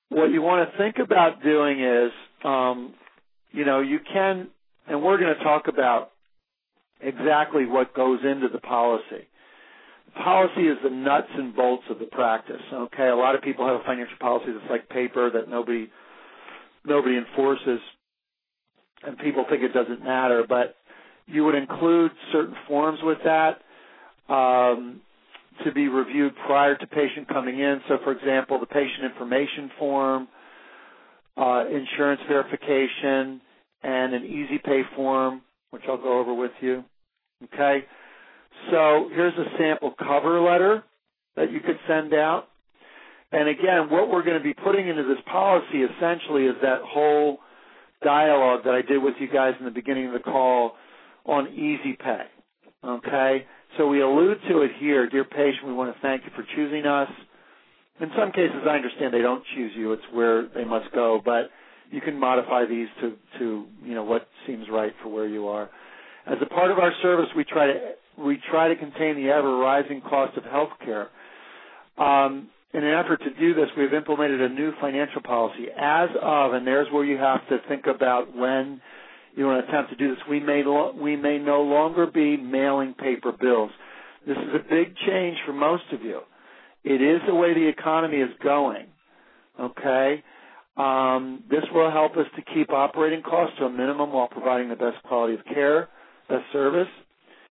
what you want to think about doing is, you can, and we're going to talk about exactly what goes into the policy. Policy is the nuts and bolts of the practice. Okay, a lot of people have a financial policy that's like paper that nobody enforces, and people think it doesn't matter. But you would include certain forms with that to be reviewed prior to patient coming in. So, for example, the patient information form, insurance verification, and an Easy Pay form, which I'll go over with you. Okay? So here's a sample cover letter that you could send out. And again, what we're going to be putting into this policy essentially is that whole dialogue that I did with you guys in the beginning of the call on Easy Pay. Okay? So we allude to it here. Dear patient, we want to thank you for choosing us. In some cases, I understand they don't choose you. It's where they must go. But you can modify these to what seems right for where you are. As a part of our service, we try to contain the ever-rising cost of health care. In an effort to do this, we've implemented a new financial policy. As of, and there's where you have to think about when you want to attempt to do this, we may no longer be mailing paper bills. This is a big change for most of you. It is the way the economy is going, okay? This will help us to keep operating costs to a minimum while providing the best quality of care, best service.